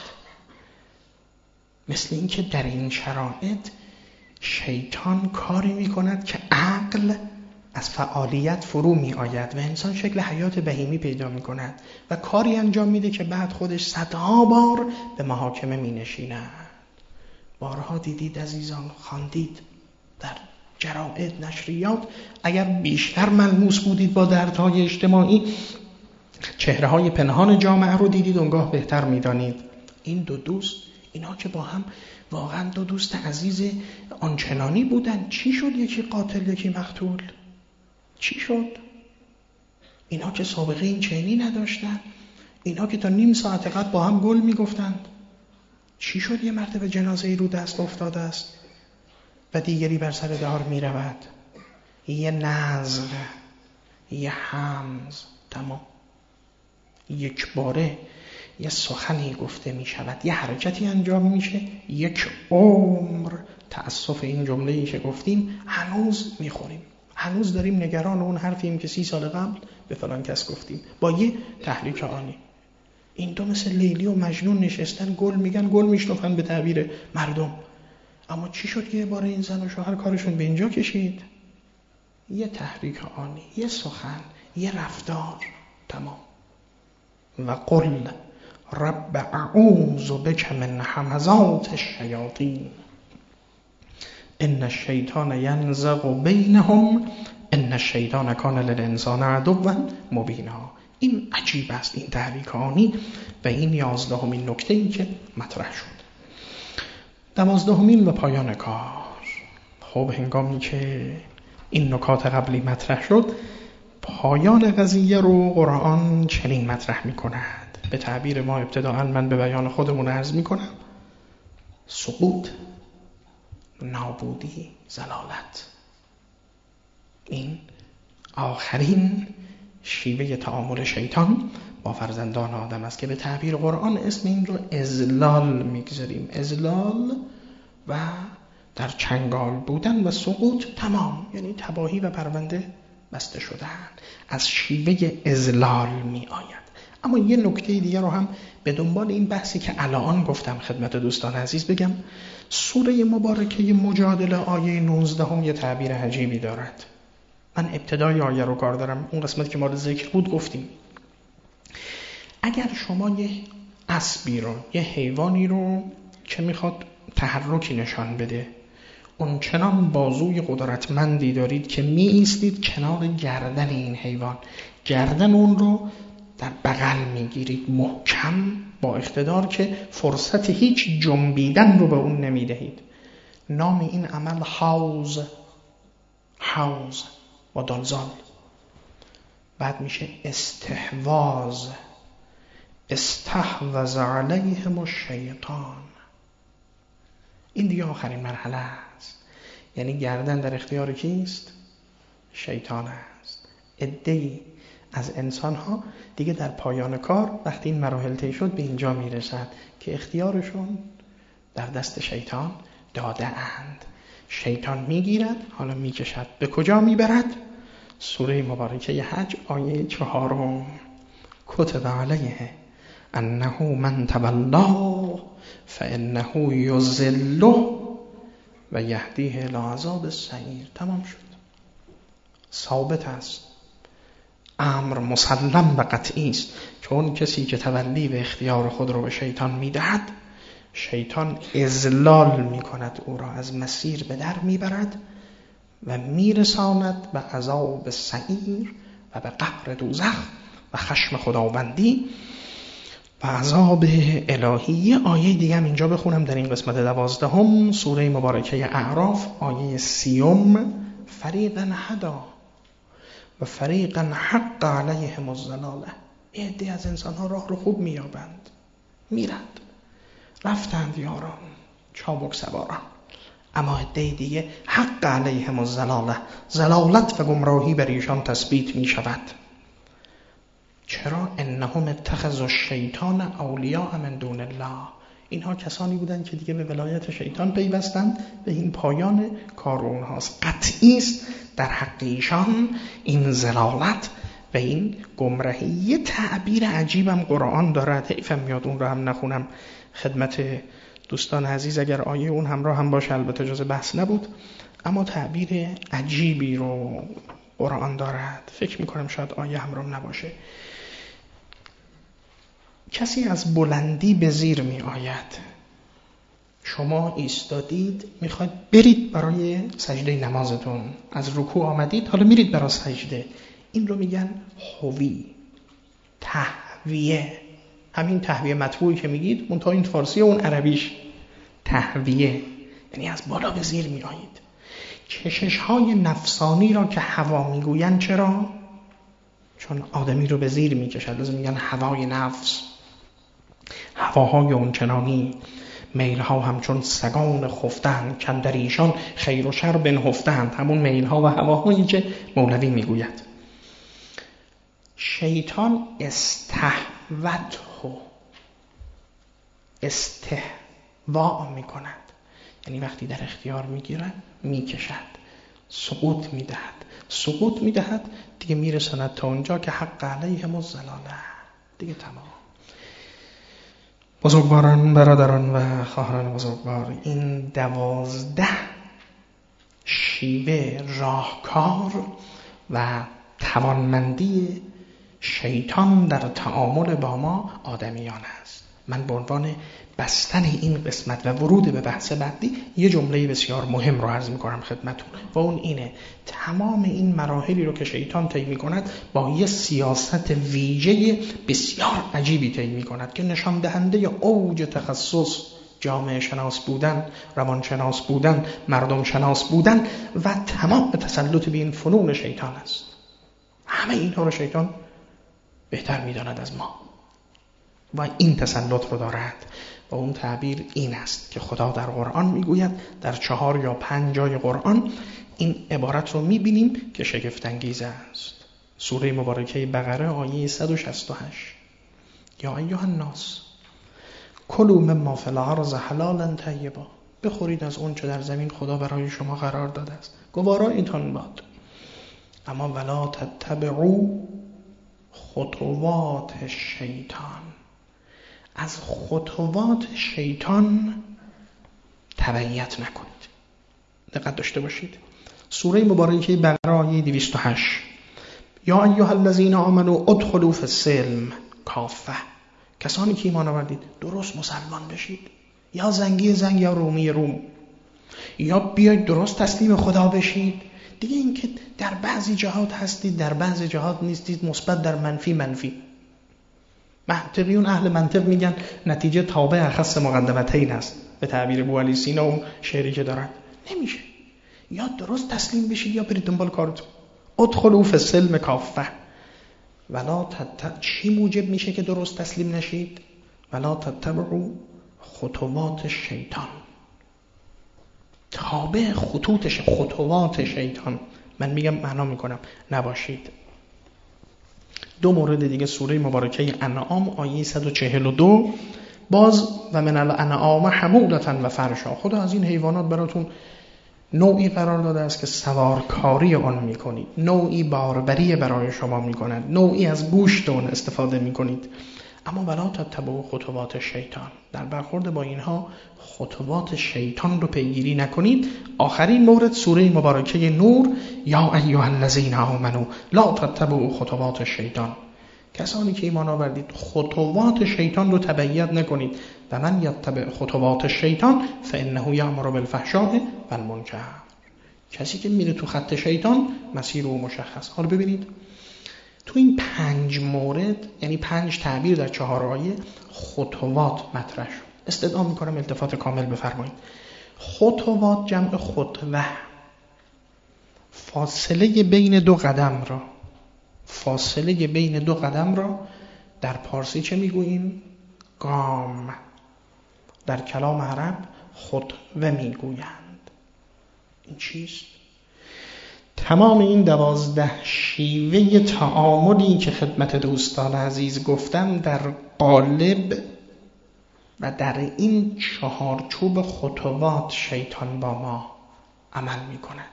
مثل این که در این شرایط شیطان کاری می کند که عقل از فعالیت فرو می آید و انسان شکل حیات بهیمی پیدا می کند و کاری انجام میده که بعد خودش صدها بار به محاکمه می نشیند. بارها دیدید عزیزان، خواندید در جرائد، نشریات، اگر بیشتر ملموس بودید با دردهای اجتماعی، چهره‌های پنهان جامعه رو دیدید، اونگاه بهتر می‌دانید. این دو دوست، اینا که با هم واقعا دو دوست عزیز آنچنانی بودن، چی شد یکی قاتل یکی مقتول؟ چی شد؟ اینا که سابقه این چنینی نداشتن، اینا که تا نیم ساعت قبل با هم گل میگفتند، چی شد یه مرتبه جنازه‌ای رو دست افتاده است و دیگری بر سر دار می رود؟ یه نزغ، یه همز، تمام. یک باره یه سخنی گفته می شود، یه حرکتی انجام میشه، یک عمر تأسف این جمله‌ای که گفتیم هنوز میخوریم، هنوز داریم نگران اون حرفیم که سی سال قبل به فلان کس گفتیم با یه تحریک آنی. این دو مثل لیلی و مجنون نشستن گل میگن، گل میشنفن به تعبیر مردم. اما چی شد که یه بار این زن و شوهر کارشون به اینجا کشید؟ یه تحریک آنی، یه سخن، یه رفتار، تمام. و قل رب اعوذ بک من همزات الشیاطین ان الشیطان ینزغ بینهم ان الشیطان کان للانسان عدوا مبینا. این عجیب است، این تحریک آنی. و این یازدهمین نکته‌ای که مطرح شد. دوازدهمین و پایان کار. خب هنگامی که این نکات قبلی مطرح شد، پایان قضیه رو قرآن چنین مطرح می کند. به تعبیر ما ابتداءً من به بیان خودمون عرض می کنم: سقوط، نابودی، زلالت. این آخرین شیوه تعامل شیطان با فرزندان آدم است که به تعبیر قرآن اسم این رو اذلال میگذاریم. اذلال و در چنگال بودن و سقوط، تمام، یعنی تباهی و پرونده بسته شدن، از شیوه اذلال می آید. اما یه نکته دیگه رو هم به دنبال این بحثی که الان گفتم خدمت دوستان عزیز بگم. سوره مبارکه مجادله آیه نوزده هم یه تعبیر عجیبی دارد. من ابتدای آیه رو کار دارم، اون قسمت که مورد ذکر بود گفتیم. اگر شما یه اسبی رو، یه حیوانی رو که میخواد تحرکی نشان بده، اون چنان بازوی قدرتمندی دارید که می ایستید کنار گردن این حیوان، گردن اون رو در بغل می گیرید محکم با اقتدار که فرصت هیچ جنبیدن رو به اون نمی دهید. نام این عمل حوض، حوض با دالزال. بعد میشه استحواذ، استحوذ علیهم الشیطان. این دیگه آخرین مرحله است. یعنی گردن در اختیار کیست؟ شیطان است. عده‌ای از انسان‌ها دیگه در پایان کار وقتی این مراحل طی شد به اینجا میرسند که اختیارشون در دست شیطان داده اند. شیطان میگیرد، حالا میکشد. به کجا میبرد؟ سوره مبارکه حج آیه چهارم. کتب علیه انه من تولاه فانه یضله و یهدیه الی عذاب السعیر. تمام شد. ثابت است، امر مسلم و قطعی است که اون کسی که تولی و اختیار خود رو به شیطان میدهد، شیطان اذلال میکند، او را از مسیر به در میبرد و میرساند به عذاب سعیر و به قهر دوزخ و خشم خداوندی و عذاب الهی. آیه دیگه هم اینجا بخونم در این قسمت دوازدهم سوره مبارکه اعراف آیه سیوم. فریقا هدا و فریقا حق علیهم الضلاله. یه عده از انسان‌ها راه رو خوب میابند، میرند، رفتند یاران چابک سواران، اما عده دیگه حق علیهم الضلاله، ضلالت و گمراهی بر ایشان تثبیت می شود. چرا؟ انهم اتخذوا الشیطان اولیاء من دون الله. اینها کسانی بودند که دیگه به ولایت شیطان پیوستند و این پایان کار اونهاست. قطعی است در حق ایشان این ضلالت و این گمراهی. یه تعبیر عجیبم قرآن دارد، حیفم میاد اون رو هم نخونم خدمت دوستان عزیز اگر آیه اون همراه هم باشه، البته جز بحث نبود، اما تعبیر عجیبی رو قرآن دارد. فکر میکنم شاید آیه همراه نباشه. کسی از بلندی به زیر می آید، شما ایستادید میخواید برید برای سجده نمازتون، از رکوع آمدید حالا میرید برای سجده، این رو میگن حوی، تهویه. همین تهویه مطبوعی که میگید منتها این فارسی و اون عربیش تهویه، یعنی از بالا به زیر می آیید. کشش های نفسانی را که هوا میگوین، چرا؟ چون آدمی رو به زیر میکشد، لازم میگن هوای نفس. هواهای اونچنانی، میلها همچون سگان خفتند کاندر ایشان خیر و شر بنهفتند. همون میلها و هواهایی که مولوی میگوید. شیطان استهوته، استهوا میکند، یعنی وقتی در اختیار میگیرد میکشد، سقوط میدهد. سقوط میدهد دیگه میرساند تا اونجا که حق علیهم الضلاله، دیگه تمام. بزرگواران، برادران و خواهران بزرگوار، این دوازده شیوه راهکار و توانمندی شیطان در تعامل با ما آدمیان است. من به عنوان بستن این قسمت و ورود به بحث بعدی یه جمله بسیار مهم رو عرض می‌کنم خدمتتون و اون اینه: تمام این مراحلی رو که شیطان طی می‌کند با یه سیاست ویژه بسیار عجیبی طی می‌کند که نشان دهنده اوج تخصص، جامعه شناس بودن، روان شناس بودن، مردم شناس بودن و تمام تسلط به این فنون شیطان است. همه اینها رو شیطان بهتر می‌داند از ما و این تسلط رو دارد. و اون تعبیر این است که خدا در قرآن میگوید، در چهار یا پنج جای قرآن این عبارت رو میبینیم که شگفت انگیز است. سوره مبارکه بقره آیه صد و شصت و هشت: یا ایها الناس کلوا مما فی الارض حلالا طیبا. بخورید از اون چه در زمین خدا برای شما قرار داده است، گوارا اینتان باد، اما ولا تتبعوا خطوات شیطان. از خطوات شیطان تبعیت نکنید. دقت داشته باشید. سوره مبارکه بقره آیه دویست و هشت: یا ایها الذین آمنوا ادخلوا فی السلم کافه. کسانی که ایمان آوردید درست مسلمان بشید، یا زنگی زنگ یا رومی روم. یا بیاید درست تسلیم خدا بشید. دیگه این که در بعضی جهات هستید در بعضی جهات نیستید، مثبت در منفی منفی. منطقیون اهل منطق میگن نتیجه تابع اخص مقدمتین است، به تعبیر ابوعلی سینا اون شعری که دارن. نمیشه، یا درست تسلیم بشید یا برید دنبال کارتون. ادخلوا فی السلم کافه ولا تت... چی موجب میشه که درست تسلیم نشید؟ ولا تتبعوا خطوات شیطان، تابع خطوطش خطوات شیطان. من میگم معنا میکنم نباشید. دو مورد دیگه سوره مبارکه انعام آیه صد و چهل و دو، باز و من الانعام حمولة و فرشا. خدا از این حیوانات براتون نوعی قرار داده است که سوارکاری آن میکنید، نوعی باربری برای شما میکنند، نوعی از گوشت آن استفاده میکنید. اما ولا تتبعوا خطوات شیطان، در برخورد با اینها خطوات شیطان رو پیگیری نکنید. آخرین مورد سوره مبارکه نور، یا ایها الذین آمنوا لا تتبعوا خطوات شیطان. کسانی که ایمان آوردید خطوات شیطان رو تبعیت نکنید. و من یتبع خطوات شیطان فانه یأمر بالفحشاء والمنکر. کسی که میره تو خط شیطان مسیر او مشخص. حالا ببینید تو این پنج مورد، یعنی پنج تعبیر در چهار آیه، خطوات مطرح شد. استدعا میکنم التفات کامل بفرمایید. خطوات جمع خطوه، فاصله بین دو قدم را، فاصله بین دو قدم را در پارسی چه میگوییم؟ گام. در کلام عرب خطوه میگویند. این چیست؟ تمام این دوازده شیوه تعاملی که خدمت دوستان عزیز گفتم در قالب و در این چهارچوب خطوات شیطان با ما عمل می کند.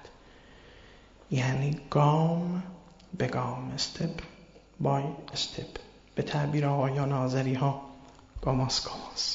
یعنی گام به گام، استپ بای استپ، به تعبیر آقایان آذری ها گاماس گاماس،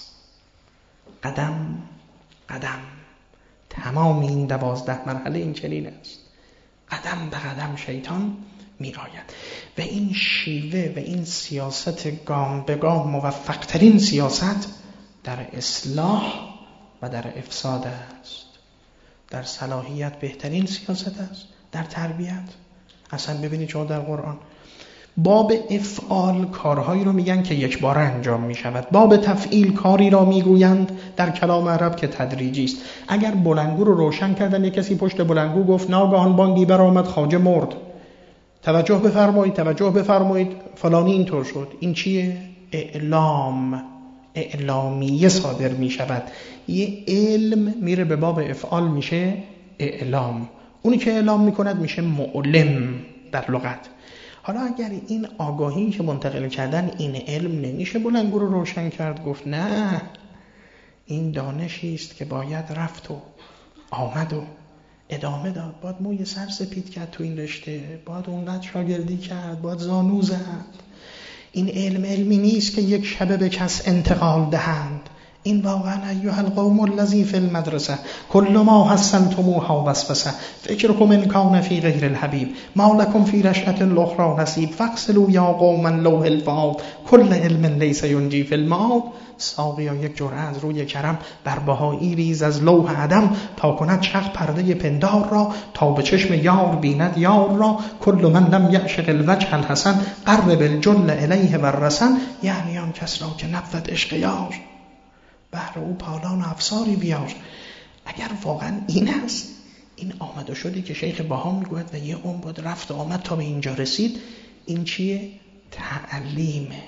قدم قدم. تمام این دوازده مرحله این چنین است. قدم به قدم شیطان می آید و این شیوه و این سیاست گام به گام موفق ترین سیاست در اصلاح و در افساد است. در صلاحیت بهترین سیاست است، در تربیت. اصلا ببینید شما در قرآن باب افعال کارهایی رو میگن که یک بار انجام می شود، باب تفعیل کاری را میگویند در کلام عرب که تدریجی است. اگر بلندگو رو روشن کردن، یک کسی پشت بلندگو گفت ناگهان بانگی برآمد خواجه مرد، توجه بفرمایید توجه بفرمایید فلانی اینطور شد. این چیه؟ اعلام، اعلامیه صادر می شود. یه علم میره به باب افعال میشه اعلام. اونی که اعلام میکند میشه معلم در لغت. حالا اگر این آگاهی که منتقل کردن این علم نمیشه بلندگو رو روشن کرد، گفت نه این دانشی است که باید رفت و آمد و ادامه داد، باید موی سر سپید کرد تو این رشته، باید اونقدر شاگردی کرد، باید زانو زد. این علم علمی نیست که یک شبه به کس انتقال دهند. این واقعا ایها القوم الذی فی المدرسه کل ما حسنتموها وسوسه فکرکم ان کان فی غیر الحبیب ما لکم فی رشأة الاخری نصیب فاغسلوا یا قوما لوح الفؤاد کل علم لیس ینجی فی المعاد. ساقیا یک جرعه از روی کرم بر بهایی ریز از لوح عدم تا کند چرخ پرده پندار را تا به چشم یار بیند یار را. کل من لم یعشق الوجه الحسن قرب الجل الیه والرسن. یعنی آن کس را که نبود عشق یار بهر او پالان و افساری بیار. اگر واقعا این است، این آمده شدی که شیخ بها میگوید و یه عمر بود رفت آمد تا به اینجا رسید، این چیه؟ تعلیمه.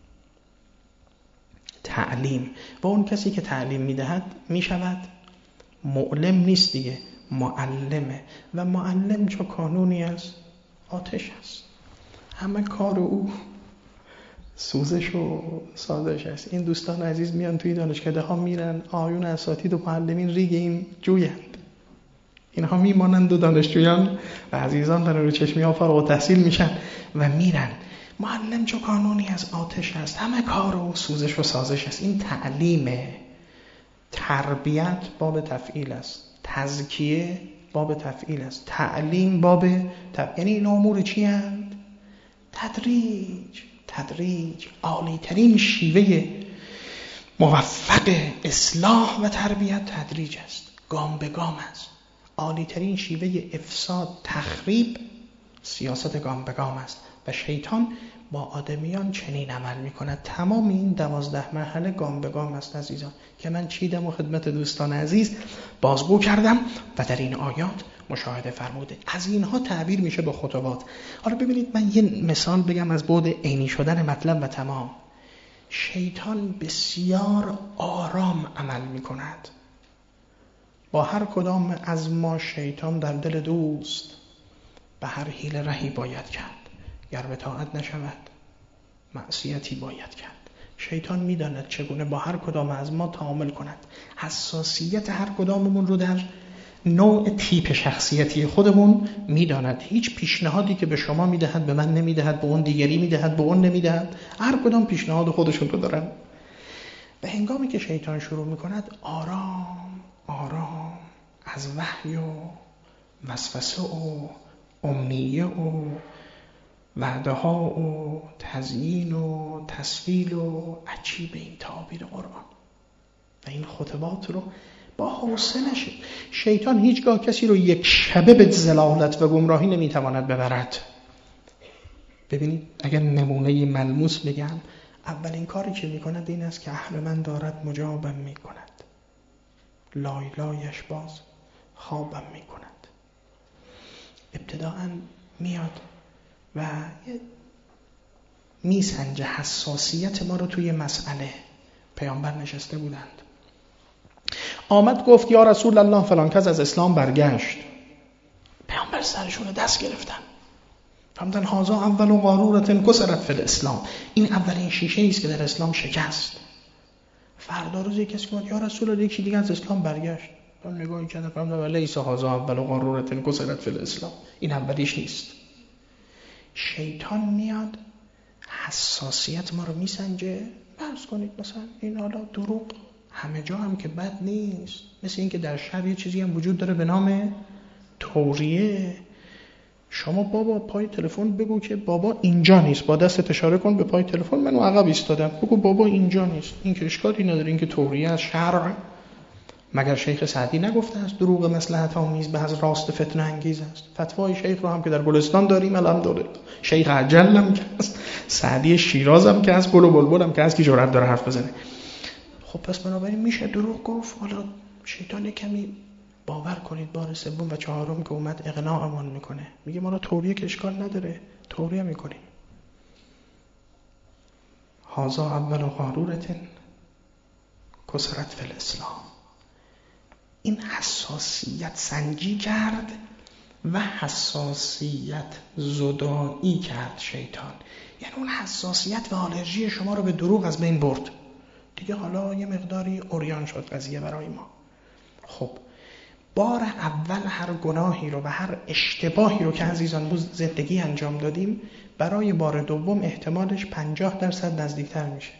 تعلیم. و اون کسی که تعلیم میدهد میشود معلم نیست دیگه، معلمه. و معلم چه کانونی است؟ آتش است. همه کار او سوزش و سازش است. این دوستان عزیز میان توی دانشکده ها میرن، آیون اساتید و معلمین ریگ این جویند. اینها میمانند و دانشجویان و عزیزان در رو چشمی ها فارغ التحصیل میشن و میرن. معلم چه کانونی از آتش است، همه کار و سوزش و سازش است. این تعلیمه. تربیت باب تفعیل است، تزکیه باب تفعیل است، تعلیم باب تفعیل. یعنی این امور چی هست؟ تدریج. تدریج عالی ترین شیوه موفق اصلاح و تربیت تدریج است. گام به گام است. عالی ترین شیوه افساد، تخریب، سیاست گام به گام است و شیطان با آدمیان چنین عمل می کند. تمام این دوازده مرحله گام به گام است عزیزان که من چیدم و خدمت دوستان عزیز بازگو کردم و در این آیات مشاهده فرموده. از اینها تعبیر میشه با خطوات. حالا ببینید من یه مثال بگم از بعد عینی شدن مطلب و تمام. شیطان بسیار آرام عمل می کند. با هر کدام از ما شیطان در دل دوست به هر حیله رهی باید کرد. گر به طاعت نشود معصیتی باید کرد. شیطان میداند چگونه با هر کدام از ما تعامل کند. حساسیت هر کداممون رو در نوع تیپ شخصیتی خودمون میداند. هیچ پیشنهادی که به شما میدهد به من نمیدهد، به اون دیگری میدهد، به اون نمیدهد. هر کدام پیشنهاد خودشون رو دارن. به هنگامی که شیطان شروع میکند آرام آرام از وحی و وسوسه و امنیه و وعده ها و تزیین و تسویل و عجیب این تعابیر قرآن و این خطبات رو با حوصله نشه. شیطان هیچگاه کسی رو یک شبه به ضلالت و گمراهی نمیتواند ببرد. ببینید اگر نمونه ملموس بگم، اولین کاری که میکند این است که اهرمن دارد مجابم میکند، لای لایش باز خوابم میکند. ابتداء میاد و میسنجه حساسیت ما رو توی مسئله. پیامبر نشسته بودند، آمد گفت یا رسول الله فلان کس از اسلام برگشت. پیامبر سرشون رو دست گرفتن، فهمدن هازا اول قارورة کسرت فی الاسلام، این اولین شیشه ایست که در اسلام شکست. فردا روز کسی گفت یا رسول الله یکی دیگه از اسلام برگشت. من نگاهی کردم فهمیدم لیس هازا اول قارورة کسرت فی الاسلام، این اولیش نیست. شیطان میاد حساسیت ما رو میسنجه. فرض کنید مثلا این حالا دروغ همه جا هم که بد نیست، مثل این که در شهر یه چیزی هم وجود داره به نام توریه. شما بابا پای تلفن بگو که بابا اینجا نیست، با دست اشاره کن به پای تلفن، منو عقب ایستادم، بگو بابا اینجا نیست. این که اشکالی نداره، این که توریه از شرع. مگر شیخ سعدی نگفته است دروغ مصلحت آمیز به از راست فتنه انگیز است؟ فتوای شیخ رو هم که در گلستان داریم الحمدلله. شیخ عجلم که است، سعدی شیرازم که از گل و بلبلم که از کی جرأت داره حرف بزنه. خب پس بنابراین میشه دروغ گفت. حالا شیطان کمی باور کنید بار سوم و چهارم که اومد اقناعمون میکنه، میگه ما را توریه که اشکال نداره، توریه میکنیم. هازا اول قارورة کسرت فی الاسلام. این حساسیت سنجی کرد و حساسیت زدایی کرد شیطان. یعنی اون حساسیت و آلرژی شما رو به دروغ از بین برد. دیگه حالا یه مقداری اوریان شد قضیه برای ما. خب بار اول هر گناهی رو و هر اشتباهی رو که عزیزان بود زندگی انجام دادیم، برای بار دوم احتمالش پنجاه درصد نزدیکتر میشه.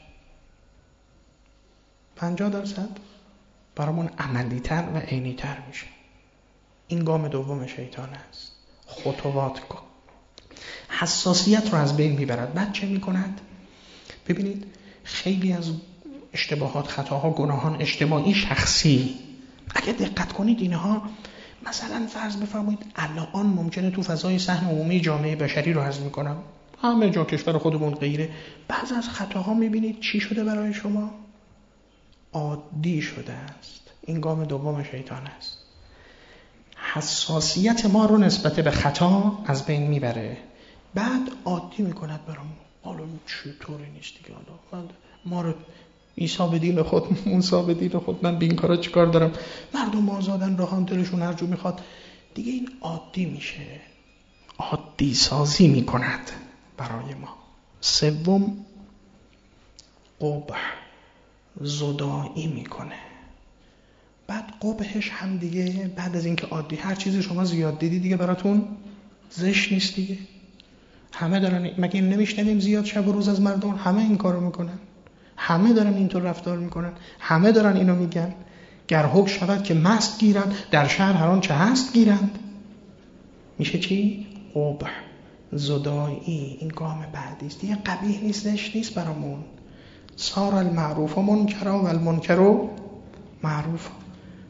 پنجاه درصد برامون عملی‌تر و عینی‌تر میشه. این گام دوم شیطان است. خطوات کن. حساسیت رو از بین میبرد. بعد چه میکند؟ ببینید خیلی از اشتباهات، خطاها، گناهان اجتماعی شخصی، اگه دقت کنید اینها مثلا فرض بفرمایید الان ممکنه تو فضای صحن عمومی جامعه بشری رو عرض میکنم، همه جا کشور خودمون غیره، بعضی از خطاها میبینید چی شده برای شما؟ عادی شده است. این گام دوم شیطان است. حساسیت ما رو نسبت به خطا از بین میبره، بعد عادی میکند برامون. حالا چطوری نیست دیگه، حالا ما رو عیسی به دین خود، موسی به دین خود، من به این کارا چیکار دارم؟ مردم آزادن، راهان دلشون هر جو میخواد. دیگه این عادی میشه، عادی سازی میکند برای ما. سوم قبح، زدایی میکنه. بعد قبحش هم دیگه بعد از اینکه عادی هر چیزی شما زیاد دیدی دیگه براتون زشت نیست دیگه. همه دارن، مگه این نمیشنویم زیاد شب و روز از مردم همه این کارو میکنن، همه دارن اینطور رفتار میکنن، همه دارن اینو میگن. گر حکم شود که مست گیرند، در شهر هر آنچه هست گیرند. میشه چی؟ قبح، زدایی. این گام بعدی است دیگه. قبیح نیست، زشت نیست برامون. صار المعروف منکرا و المنکر معروف.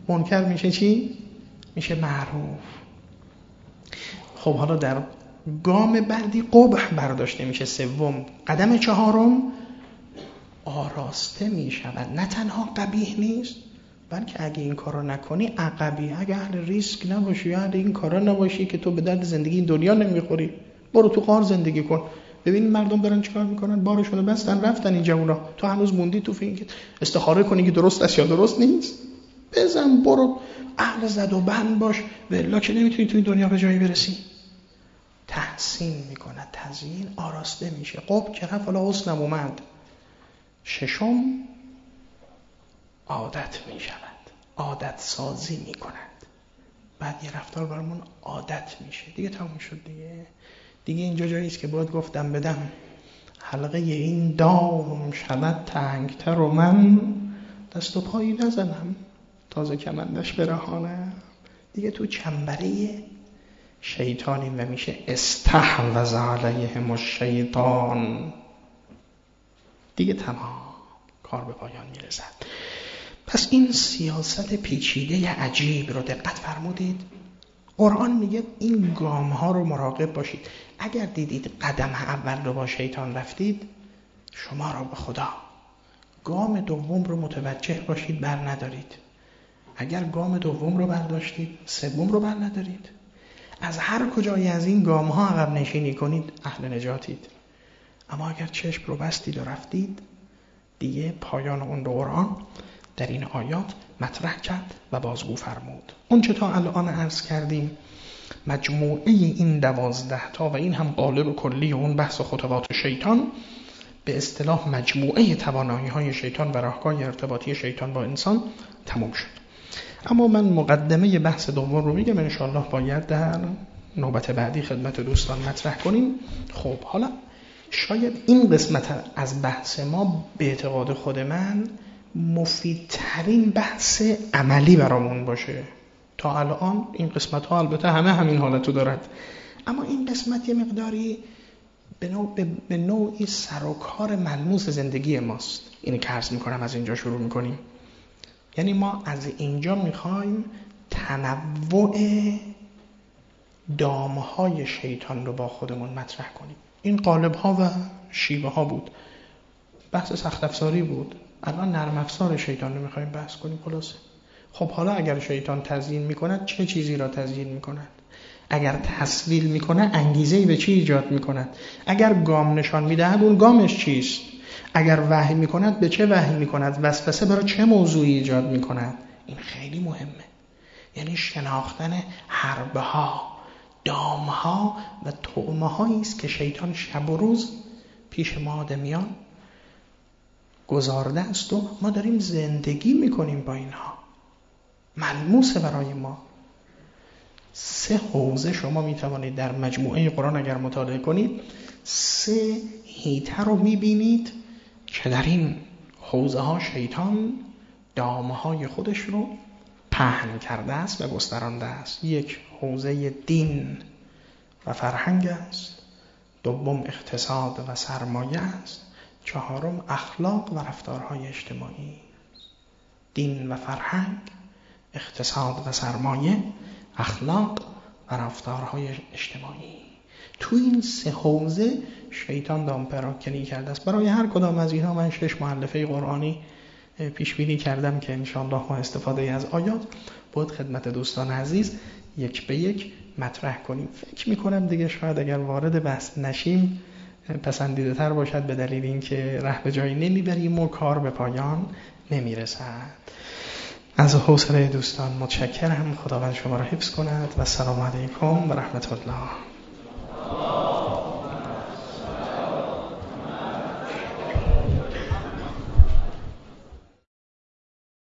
منکر میشه چی؟ میشه معروف. خب حالا در گام بعدی قبح برداشته میشه. سوم، قدم چهارم آراسته میشود. نه تنها قبیح نیست، بلکه اگه این کارو نکنی عقبی، اگه اهل ریسک نباشی، اهل این کارا نباشی که تو به درد زندگی این دنیا نمیخوری، برو تو غار زندگی کن. ببین مردم دارن چیکار میکنن، بارشون بستن رفتن این جوونا، تو هنوز موندی تو فکر استخاره کنی که درست است یا درست نیست. بزن برو، اهل زد و بند باش، والا که نمیتونی تو این دنیا به جایی برسی. تحسین میکنه، تزیین، آراسته میشه. خب که رفت، حالا حسنم اومد. ششم، عادت میشود، عادت سازی میکند. بعد یه رفتار برامون عادت میشه، دیگه تموم شد دیگه. دیگه اینجا جایی است که باید گفتم بدم حلقه این دام شود تنگتر و من دست و پایی نزنم تازه کمندش برهانم. دیگه تو چنبره شیطانیم و میشه استحوذ علیهم الشیطان. دیگه تمام، کار به پایان میرسد. پس این سیاست پیچیده عجیب رو دقت فرمودید. قرآن میگه این گام ها رو مراقب باشید. اگر دیدید قدم اول رو با شیطان رفتید، شما رو به خدا گام دوم رو متوجه باشید بر ندارید. اگر گام دوم رو برداشتید، سوم رو بر ندارید. از هر کجایی از این گام ها عقب نشینی کنید، اهل نجاتید. اما اگر چشم رو بستید و رفتید، دیگه پایان اون دوران در این آیات مطرح کرد و بازگو فرمود. اون چه تا الان عرض کردیم مجموعه این دوازده تا و این هم قالب کلی اون بحث و خطوات شیطان، به اصطلاح مجموعه توانایی های شیطان و راهکار ارتباطی شیطان با انسان تموم شد. اما من مقدمه بحث دوم رو میگم، انشاءالله باید در نوبت بعدی خدمت دوستان مطرح کنیم. خب حالا شاید این قسمت از بحث ما به اعتقاد خود من مفیدترین بحث عملی برامون باشه. تا الان این قسمت ها البته همه همین حالتو دارد، اما این قسمت یه مقداری به, نوع به نوعی سر و کار ملموس زندگی ماست. اینی که عرض میکنم از اینجا شروع میکنیم. یعنی ما از اینجا میخوایم تنوع دامهای شیطان رو با خودمون مطرح کنیم. این قالب ها و شیوه ها بود، بحث سخت افزاری بود. الان نرم افزار شیطان رو میخوایم بحث کنیم. خلاصه خب حالا اگر شیطان تزیین میکند، چه چیزی را تزیین میکند؟ اگر تسویل میکنه، انگیزه‌ای به چی ایجاد میکند؟ اگر گام نشان میدهد، اون گامش چیست؟ اگر وحی میکند، به چه وحی میکند؟ وسوسه برای چه موضوعی ایجاد میکند؟ این خیلی مهمه. یعنی شناختن حربه ها، دام ها و طعمه هایی است که شیطان شب و روز پیش ما آدمیان گذارده است و ما داریم زندگی میکنیم با اینها. ملموسه برای ما. سه حوزه شما میتوانید در مجموعه قرآن اگر مطالعه کنید، سه حیطه رو میبینید که در این حوزه ها شیطان دامه های خودش رو پهن کرده است و گسترانده است. یک حوزه دین و فرهنگ است، دوم اقتصاد و سرمایه است، چهارم اخلاق و رفتارهای اجتماعی. دین و فرهنگ، اقتصاد و سرمایه، اخلاق و رفتارهای اجتماعی. تو این سه حوزه شیطان دام پراکنی کرده است. برای هر کدام از اینها من شش مؤلفه قرآنی پیش بینی کردم که انشاءالله ما استفاده از آیات بود خدمت دوستان عزیز یک به یک مطرح کنیم. فکر میکنم دیگه شاید اگر وارد بحث نشیم پسندیده تر باشد، به دلیل اینکه ره به جایی نمیبریم و کار به پایان نمیرسد. از حوصله دوستان متشکرم. خداوند شما را حفظ کند و السلام علیکم و رحمت الله.